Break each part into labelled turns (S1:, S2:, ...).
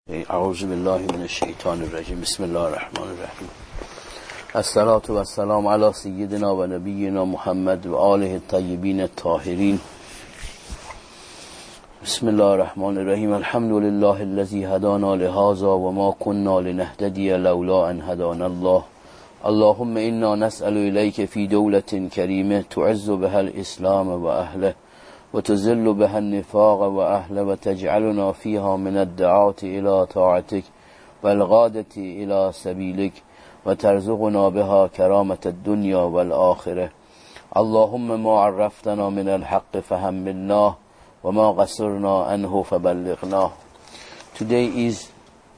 S1: اعوذ بالله من الشیطان الرجیم بسم الله الرحمن الرحیم الصلاة و السلام علی سیدنا و نبینا محمد و آله الطیبین الطاهرین بسم الله الرحمن الرحیم الحمد لله الذی هدانا لهذا و ما كنا لنهتدی لولا ان هدانا الله اللهم انا نسأل الیک فی دولة کریمه تعز بها الاسلام و اهله وتذل بها النفاق وأهله وتجعلنا فيها من الدعاة إلى طاعتك والغادة إلى سبيلك وترزقنا بها كرامة الدنيا والآخرة اللهم ما عرفتنا من الحق فهملناه وما قصرنا عنه فبلغناه. Today is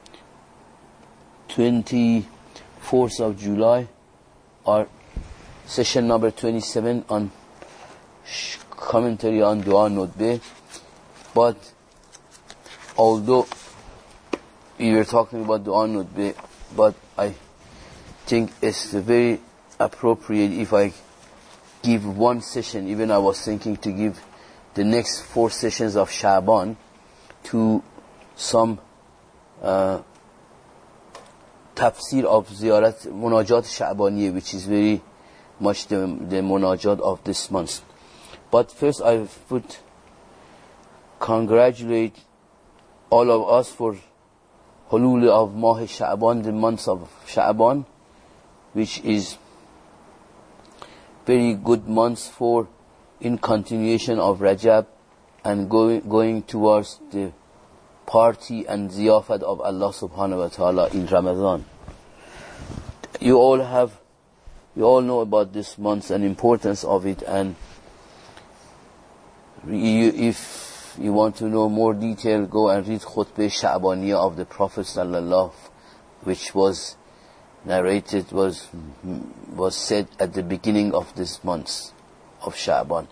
S1: 24th of July, our session number 27 on commentary on Dua Nutbeh. But although we were talking about Dua Nutbeh, but I think it's very appropriate if I give one session. Even I was thinking to give the next 4 sessions of Sha'ban to some tafsir of Ziyarat Munajat Sha'baniyah, which is very much the Munajat of this month. But first I would congratulate all of us for Hulul of Mah Sha'ban, the month of Sha'ban, which is very good month for in continuation of Rajab and going towards the party and ziyafat of Allah subhanahu wa ta'ala in Ramadan. You all know about this month and importance of it, and if you want to know more detail, go and read Khutbah Sha'baniyah of the Prophet sallallahu, which was narrated, was said at the beginning of this month of Sha'ban.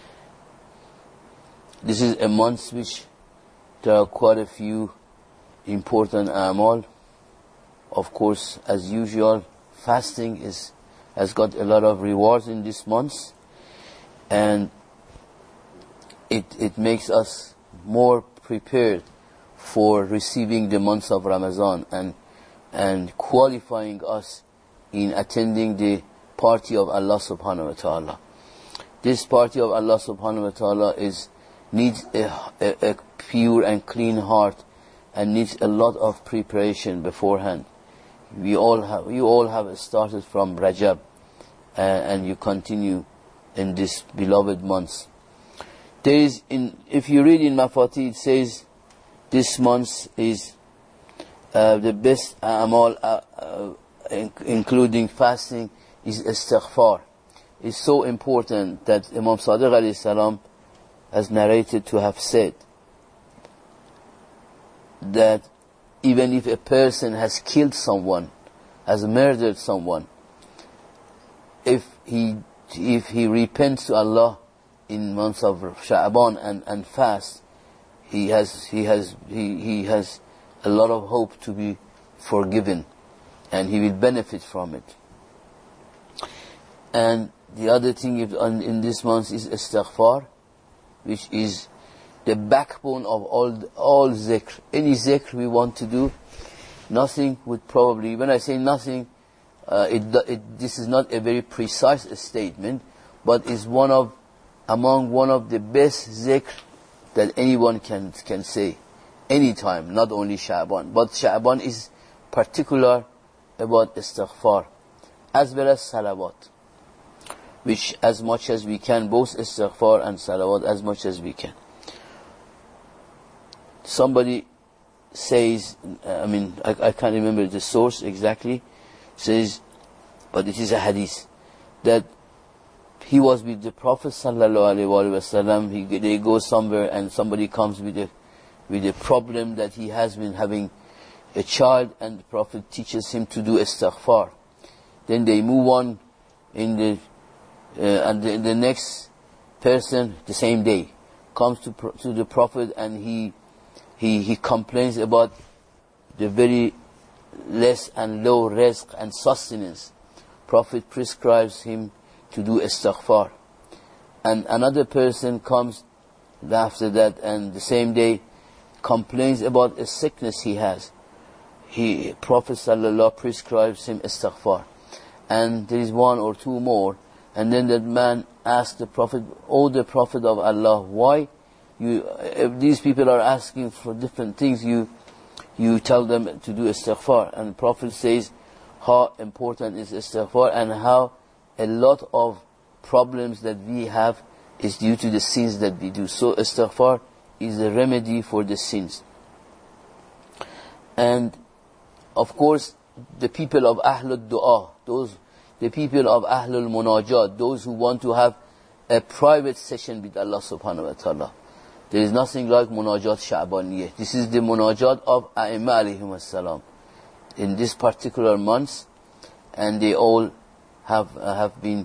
S1: This is a month which there are quite a few important amal. Of course, as usual, fasting has got a lot of rewards in this month, and it makes us more prepared for receiving the month of Ramadan and qualifying us in attending the party of Allah subhanahu wa ta'ala. This party of Allah subhanahu wa ta'ala needs a pure and clean heart and needs a lot of preparation beforehand. You all have started from Rajab and you continue in this beloved month. If you read in Mafatih, it says this month is the best amal, including fasting, is istighfar. It's so important that Imam Sadiq alayhi salam has narrated to have said that even if a person has killed someone, has murdered someone, if he repents to Allah in months of Sha'ban and fast, he has a lot of hope to be forgiven, and he will benefit from it. And the other thing in this month is istighfar, which is the backbone of all zikr. Any zikr we want to do, nothing would probably, when I say nothing, this is not a very precise statement, but is among one of the best zikr that anyone can say anytime, not only Sha'ban. But Sha'ban is particular about istighfar, as well as salawat, which as much as we can, both istighfar and salawat as much as we can. Somebody says, I can't remember the source exactly, says, but it is a hadith, that he was with the Prophet sallallahu alaihi wasallam. They go somewhere and somebody comes with a problem that he has been having a child, and the Prophet teaches him to do istighfar. Then they move on and the next person the same day comes to the Prophet, and he complains about the very less and low rizq and sustenance. Prophet prescribes him to do istighfar. And another person comes after that, and the same day complains about a sickness he has, Prophet sallallahu prescribes him istighfar. And there is one or two more. And then that man asked the Prophet, "Oh, the Prophet of Allah, why if these people are asking for different things, you tell them to do istighfar?" And the Prophet says how important is istighfar, and how a lot of problems that we have is due to the sins that we do. So istighfar is a remedy for the sins. And of course, the people of Ahlul Dua, the people of Ahlul Munajat, those who want to have a private session with Allah subhanahu wa ta'ala. There is nothing like Munajat Sha'baniyah. This is the Munajat of A'imma alayhim as-salam in this particular month, and they all have been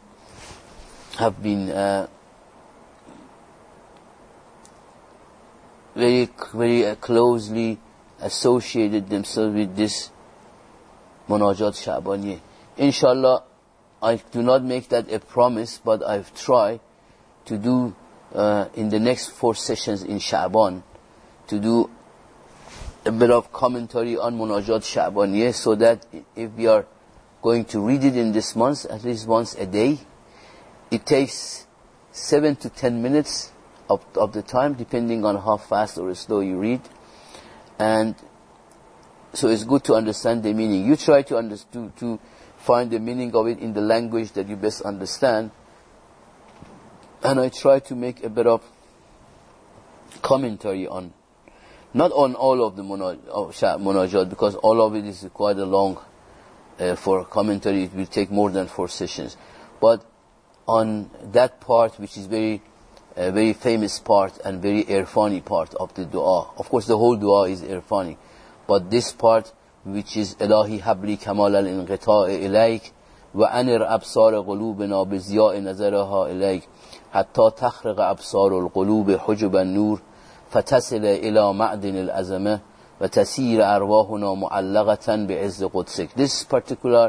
S1: very closely associated themselves with this Munajat Sha'baniyah. Inshallah, I do not make that a promise, but I've tried to do in the next 4 sessions in Sha'ban, to do a bit of commentary on Munajat Sha'baniyah, so that if we are going to read it in this month, at least once a day, it takes 7 to 10 minutes of the time, depending on how fast or slow you read. And so it's good to understand the meaning. You try to find the meaning of it in the language that you best understand. And I try to make a bit of commentary on, not on all of the Munajat, because all of it is quite a long, for commentary it will take more than 4 sessions. But on that part, which is very famous part and very irfani part of the dua. Of course, the whole dua is irfani. But this part, which is Ilahi habli kamal al-inqita'i ilayk wa anir absar qulubina bi ziya'i nazaraha ilayk hatta takhriq absar al-qulub hujub an-nur fatasila ila ma'din al-azamah wa tasir arwahuna mu'allaqatan bi'izz qudsik. This particular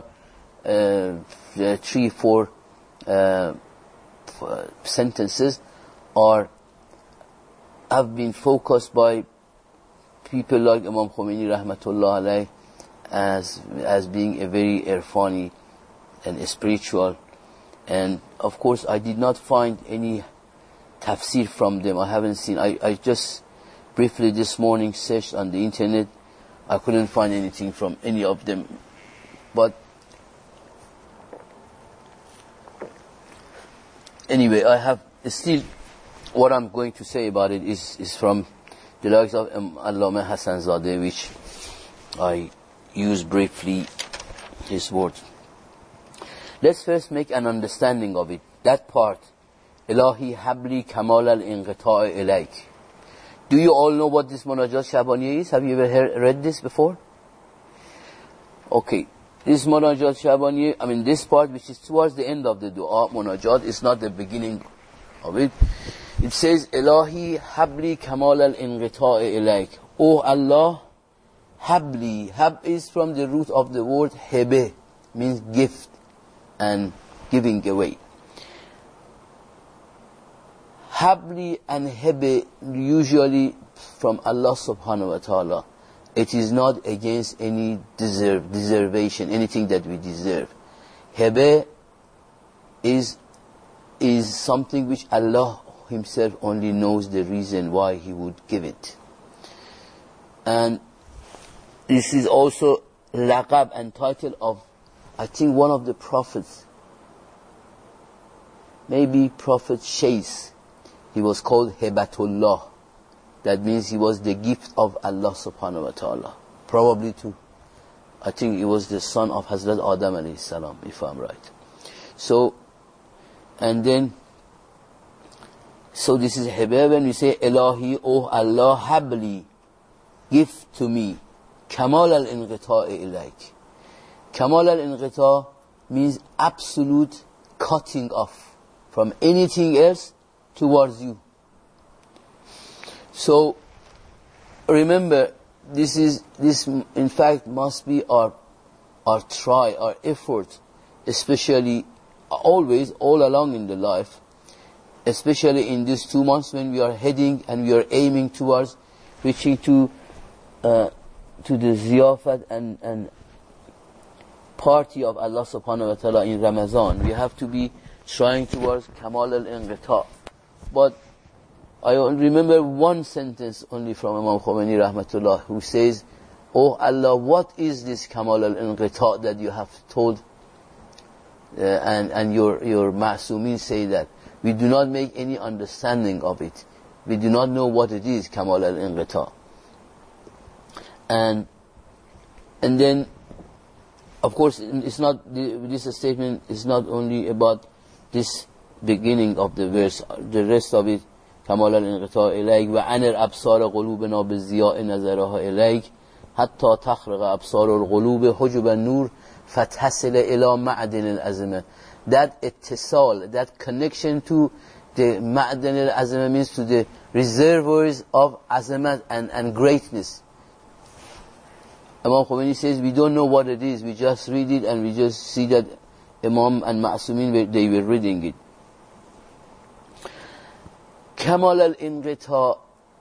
S1: 3-4 sentences have been focused by people like Imam Khomeini rahmatullah alayh as being a very irfani and spiritual. And of course, I did not find any tafsir from them. I haven't seen. I just briefly this morning searched on the internet. I couldn't find anything from any of them. But anyway, I have still, what I'm going to say about it is from the likes of Allama Hassan Zadeh, which I use briefly his words. Let's first make an understanding of it. That part, Ilahi habli kamal al-inqita'i ilayk. Do you all know what this Munajat Sha'baniyah is? Have you ever read this before? Okay. This Munajat Sha'baniyah, this part which is towards the end of the dua, Munajat, is not the beginning of it. It says, Ilahi habli kamal al-inqita'i ilayk. Oh Allah, habli. Hab is from the root of the word hebe, means gift and giving away. Habli and hebe usually from Allah subhanahu wa ta'ala. It is not against any deservation, anything that we deserve. Hebe is something which Allah Himself only knows the reason why He would give it. And this is also laqab and title of, I think, one of the prophets. Maybe Prophet Shais. He was called Hebatullah. That means he was the gift of Allah subhanahu wa ta'ala. Probably too. I think he was the son of Hazrat Adam alayhi salam, if I'm right. So this is Hebe. When we say Ilahi, oh Allah, habli, give to me, kamal al-inqita'i ilayk. Kamal al-inqita' means absolute cutting off from anything else towards you. So remember, this in fact must be our try, our effort, especially always, all along in the life, especially in these 2 months when we are heading and we are aiming towards reaching to the ziyafat and party of Allah subhanahu wa ta'ala in Ramadan. We have to be trying towards Kamal al-Inqita. But I remember one sentence only from Imam Khomeini rahmatullah, who says, "Oh Allah, what is this Kamal al-Inqita that you have told?" And your Ma'sumin say that we do not make any understanding of it. We do not know what it is, Kamal al-Inqita. And then, of course, it's not this statement is not only about this beginning of the verse. The rest of it, كمال الانقطاع إليك وعنر أبصار قلوبنا بالضياء نظرها إليك حتى تخرق أبصار القلوب حجب النور فتصل إلى معدن العظمة. That ittisal, that connection to the معدن العظمة means to the reservoirs of azamat and greatness. Imam Khomeini says we don't know what it is, we just read it and we just see that Imam and Ma'sumin, they were reading it. Kamal al-Inqita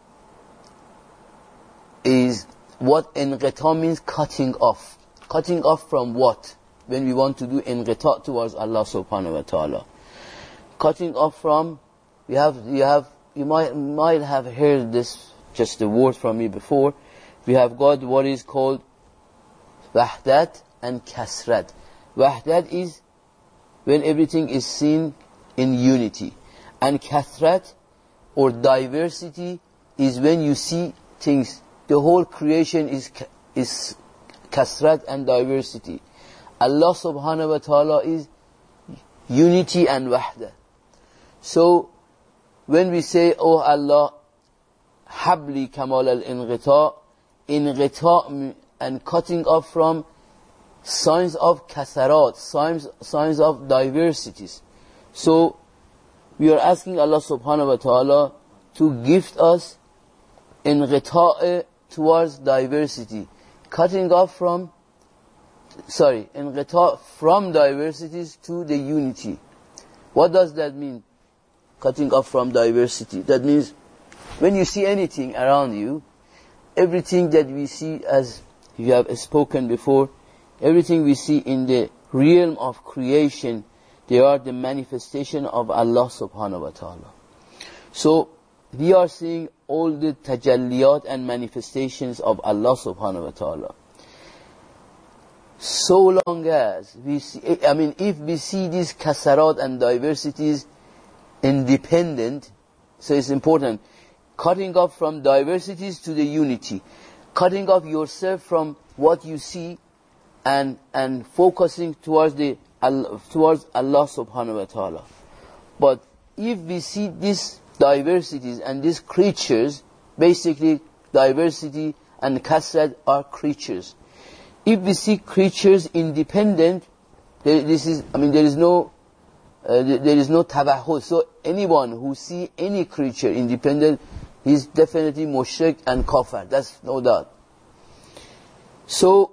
S1: is what Inqita means, cutting off. Cutting off from what? When we want to do Inqita towards Allah subhanahu wa ta'ala. Cutting off from, you might have heard this, just a word from me before. We have got what is called Wahdat and Kasrat. Wahdat is when everything is seen in unity. And Kasrat, or diversity, is when you see things, the whole creation is kasrat and diversity. Allah subhanahu wa ta'ala is unity and wahda. So when we say, "Oh Allah, habli kamal al-inqita," inqita and cutting off from signs of kasarat, signs of diversities. So we are asking Allah subhanahu wa ta'ala to gift us inqita towards diversity. Cutting off from, inqita from diversities to the unity. What does that mean? Cutting off from diversity. That means when you see anything around you, everything that we see, as you have spoken before, everything we see in the realm of creation, they are the manifestation of Allah subhanahu wa ta'ala. So we are seeing all the tajalliyat and manifestations of Allah subhanahu wa ta'ala. So long as we see, if we see these kasarat and diversities independent, so it's important, cutting off from diversities to the unity, cutting off yourself from what you see and focusing towards Allah subhanahu wa ta'ala. But if we see these diversities and these creatures, basically diversity and kasrat are creatures. If we see creatures independent, there is no tabahud. So anyone who see any creature independent, he's definitely mushrik and kafir. That's no doubt. So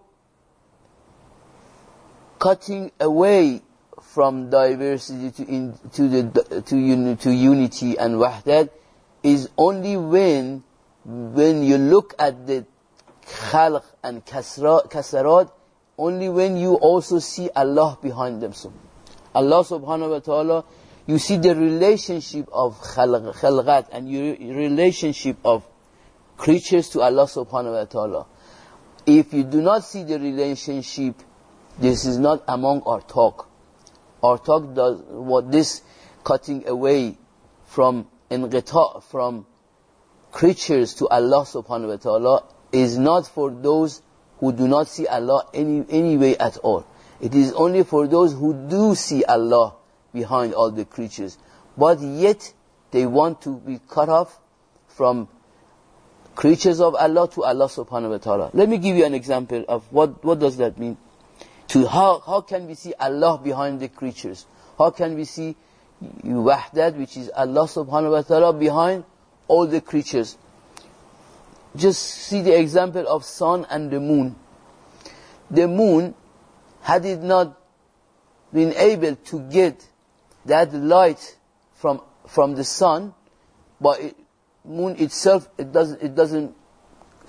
S1: cutting away from diversity to unity and wahdat is only when you look at the khalq and kasarat, only when you also see Allah behind them. So Allah subhanahu wa ta'ala, you see the relationship of khalqat and your relationship of creatures to Allah subhanahu wa ta'ala. If you do not see the relationship, this is not among our talk. Our talk does what this cutting away from inqita, from creatures to Allah subhanahu wa ta'ala, is not for those who do not see Allah any way at all. It is only for those who do see Allah behind all the creatures. But yet they want to be cut off from creatures of Allah to Allah subhanahu wa ta'ala. Let me give you an example of what does that mean. How can we see Allah behind the creatures? How can we see wahdat, which is Allah subhanahu wa ta'ala, behind all the creatures? Just see the example of sun and the moon. The moon, had it not been able to get that light from the sun, but moon itself, it doesn't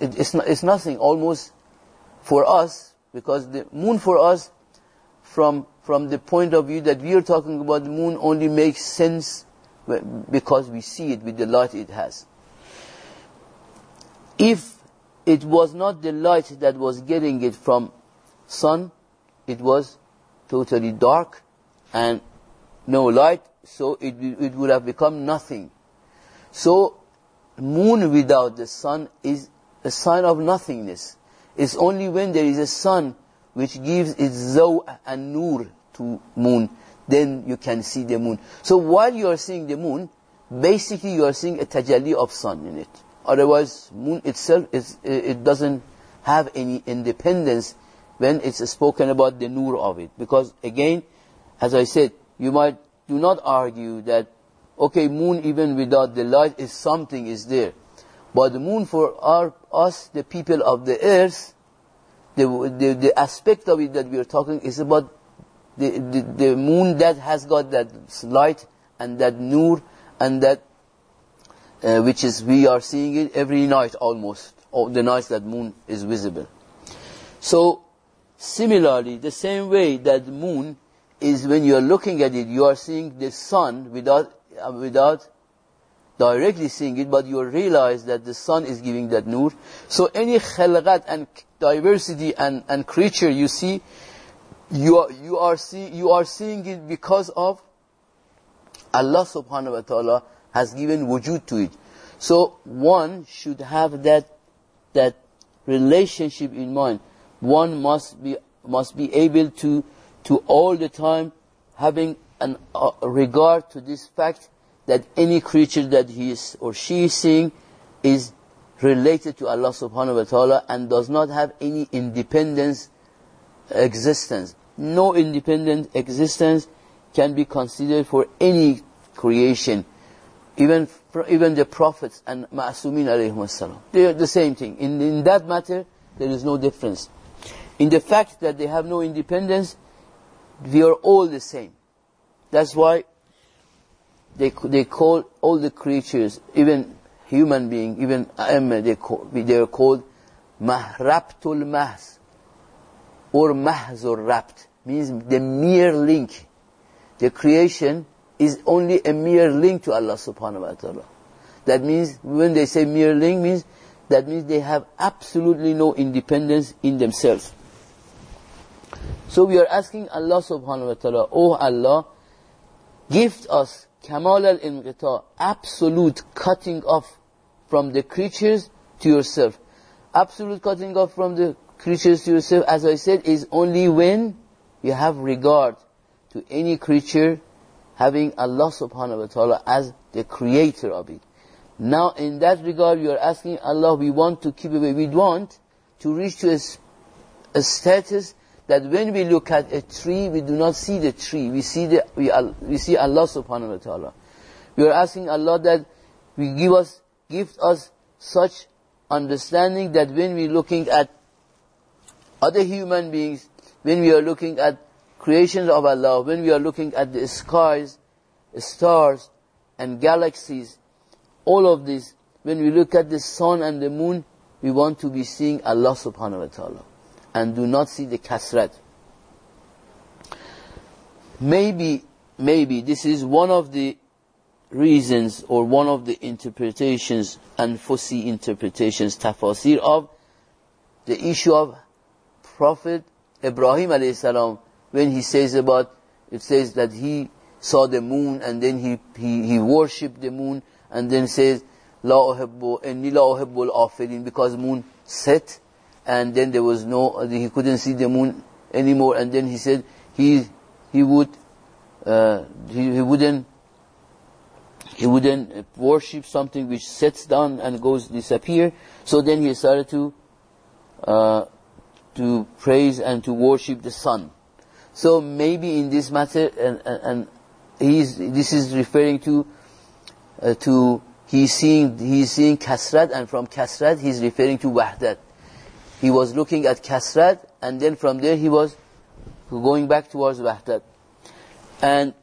S1: it's nothing almost for us, because the moon for us, from the point of view that we are talking about, the moon only makes sense because we see it with the light it has. If it was not the light that was getting it from sun, it was totally dark and no light, so it would have become nothing. So moon without the sun is a sign of nothingness. It's only when there is a sun which gives its zaw and nur to moon, then you can see the moon. So while you are seeing the moon, basically you are seeing a tajalli of sun in it. Otherwise, moon itself it doesn't have any independence when it's spoken about the nur of it. Because again, as I said, do not argue that, okay, moon even without the light is something is there. But the moon for us, the people of the earth, the aspect of it that we are talking is about the moon that has got that light and that nur and that which is, we are seeing it every night almost, or the nights that moon is visible. So similarly, the same way that the moon is, when you are looking at it, you are seeing the sun without directly seeing it, but you realize that the sun is giving that nur. So any khalqat and diversity and creature you see, you are seeing it because of Allah subhanahu wa ta'ala has given wujud to it. So one should have that relationship in mind. One must be able to all the time having a regard to this fact that any creature that he is or she is seeing is related to Allah subhanahu wa ta'ala and does not have any independent existence. No independent existence can be considered for any creation, even the prophets and ma'asumin alayhim as-salam. They are the same thing. In that matter, there is no difference. In the fact that they have no independence, we are all the same. That's why they call all the creatures, even human being, even they are called mahrabtul mahz, or mahzur rabt, means the mere link. The creation is only a mere link to Allah subhanahu wa ta'ala. That means, when they say mere link, that means they have absolutely no independence in themselves. So we are asking Allah subhanahu wa ta'ala, oh Allah, gift us kamal al-inqita, absolute cutting off from the creatures to yourself. Absolute cutting off from the creatures to yourself, as I said, is only when you have regard to any creature having Allah subhanahu wa ta'ala as the creator of it. Now in that regard, you are asking Allah, we want to keep away, we want to reach to a status that when we look at a tree, we do not see the tree, we see Allah subhanahu wa ta'ala. We are asking Allah that we give us such understanding that when we are looking at other human beings, when we are looking at creations of Allah, when we are looking at the skies, stars and galaxies, all of this, when we look at the sun and the moon, we want to be seeing Allah subhanahu wa ta'ala and do not see the kasrat. Maybe this is one of the reasons or one of the interpretations and fusi interpretations, tafasir of the issue of Prophet Ibrahim alayhi salam, when he says it says that he saw the moon and then he worshipped the moon and then says la uhibbu inni la uhibbul afilin, because moon set and then there was he couldn't see the moon anymore, and then he said he wouldn't worship something which sets down and goes disappear. So then he started to praise and to worship the sun. So maybe in this matter, and this is referring to he's seeing kasrat, and from kasrat he's referring to wahdat. He was looking at kasrat, and then from there he was going back towards wahdat. And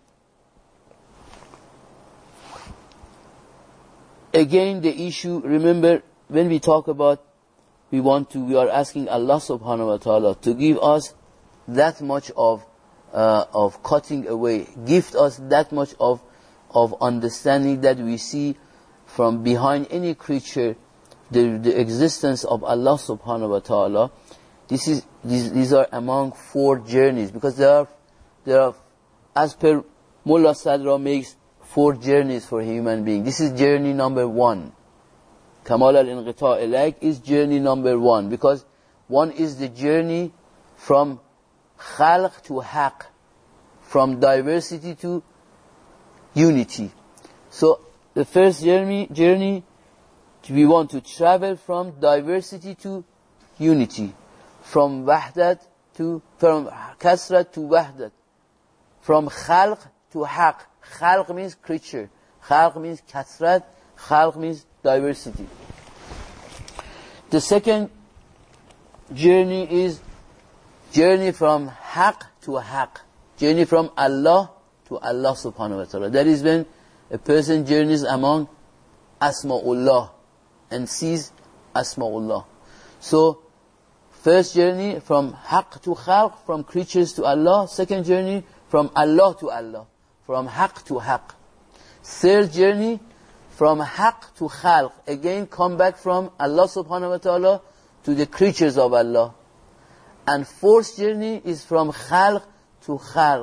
S1: again, the issue, remember, when we talk about we are asking Allah subhanahu wa ta'ala to give us that much of cutting away, gift us that much of understanding that we see from behind any creature the existence of Allah subhanahu wa ta'ala. These are among 4 journeys, because there are, as per Mullah Sadra makes 4 journeys for human being. This is journey number 1. Kamal al-Inqita' ilayk is journey number 1, because one is the journey from khalq to haq, from diversity to unity. So the first journey, we want to travel from diversity to unity, from kasrat to wahdat, from khalq to haq. Khalq means creature, khalq means kasrat, khalq means diversity. The second journey is journey from haq to haq, journey from Allah to Allah subhanahu wa ta'ala. That is when a person journeys among Asma'ullah and sees Asma'ullah. So, first journey from haq to khalq, from creatures to Allah. Second journey from Allah to Allah, from haq to haq. Third journey from haq to khalq, again come back from Allah subhanahu wa ta'ala to the creatures of Allah. And fourth journey is from khalq to khalq.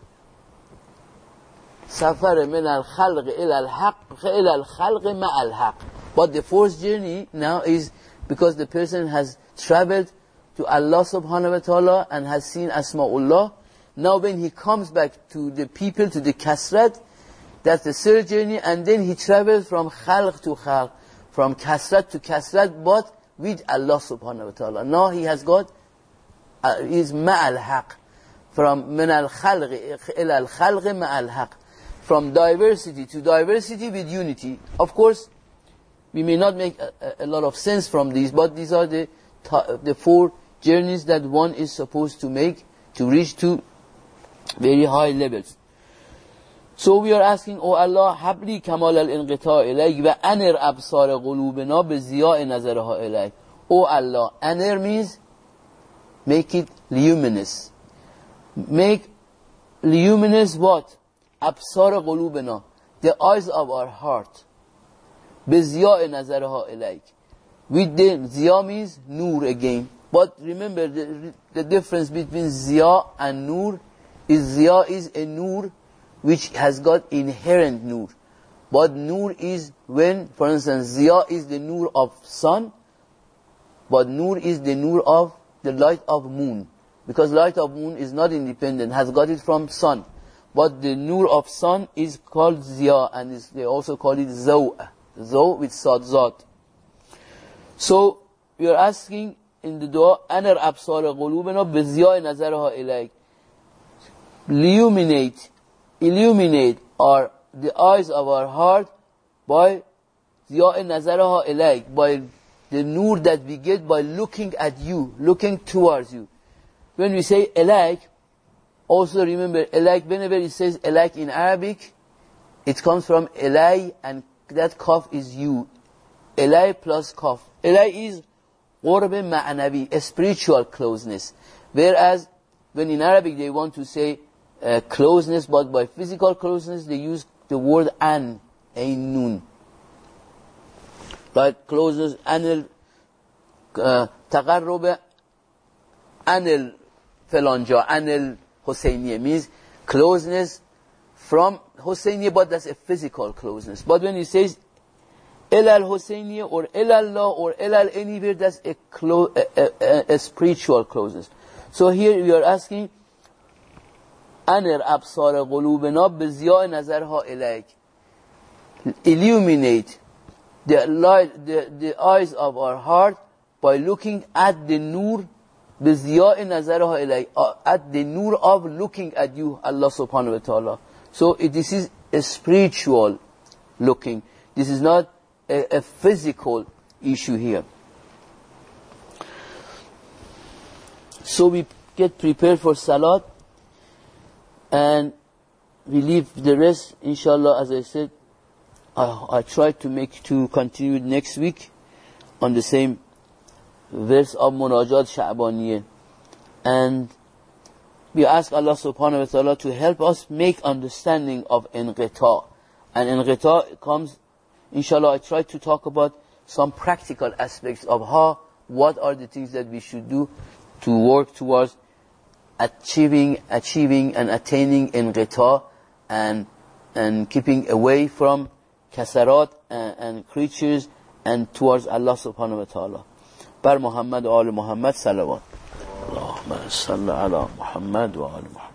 S1: Safar min al-khalq ila al-haq ila al-khalq ma al-haq. But the fourth journey now is because the person has traveled to Allah subhanahu wa ta'ala and has seen Asma'ullah. Now when he comes back to the people, to the kasrat, that's the third journey, and then he travels from khalq to khalq, from kasrat to kasrat, but with Allah subhanahu wa ta'ala. Now he has got, is ma'al haq, from min al-khalq ila al-khalq ma'al haq, from diversity to diversity with unity. Of course, we may not make a lot of sense from these, but these are the 4 journeys that one is supposed to make to reach to very high levels. So we are asking, O Allah, habli kamal al-inqita' ilayk wa anir absar qulubina bi ziya'i nazarha ilayk. O Allah, anir means make it luminous. Make luminous what? Absar qulubina, the eyes of our heart. Bi ziya'i nazarha ilayk. With the ziya means nur again. But remember the difference between ziya and nur is ziya is a nur which has got inherent nur. But nur is when, for instance, ziya is the nur of sun, but nur is the nur of the light of moon. Because light of moon is not independent, has got it from sun. But the nur of sun is called ziya, and they also call it zaw. Zaw with sad zat. So, we are asking in the dua, anar absar qulubina bi ziya'i nazarha ilayk. Illuminate the eyes of our heart by ziya'i nazarha ilayk, by the nur that we get by looking at you, looking towards you. When we say ilayk, also remember ilayk, whenever it says ilayk in Arabic, it comes from ilay, and that kaf is you. Ilay plus kaf. Ilay is qurb ma'nawi, a spiritual closeness. Whereas, when in Arabic they want to say closeness, but by physical closeness, they use the word an, nun. Like closeness, anil, taqarrub, anil falanja, anil Husseiniya, means closeness from Husseiniya, but that's a physical closeness. But when he says ilal Husseiniya or ilallah or ilal anywhere, that's a spiritual closeness. So here we are asking, anir absar qulubina bi ziya'i nazarha ilayk. Illuminate the eyes of our heart by looking at the nur, bi ziya'i nazarha ilayk, at the nur of looking at you, Allah subhanahu wa ta'ala. So this is a spiritual looking. This is not a physical issue here. So we get prepared for Salat, and we leave the rest, inshallah, as I said, I try to continue next week on the same verse of Munajat Sha'baniyah. And we ask Allah subhanahu wa ta'ala to help us make understanding of inqita. And inqita comes, inshallah, I try to talk about some practical aspects of what are the things that we should do to work towards achieving and attaining inqita and keeping away from kasarat and creatures and towards Allah subhanahu wa ta'ala. Bar Muhammad wa al Muhammad salawat. Allahumma salli ala Muhammad wa al Muhammad.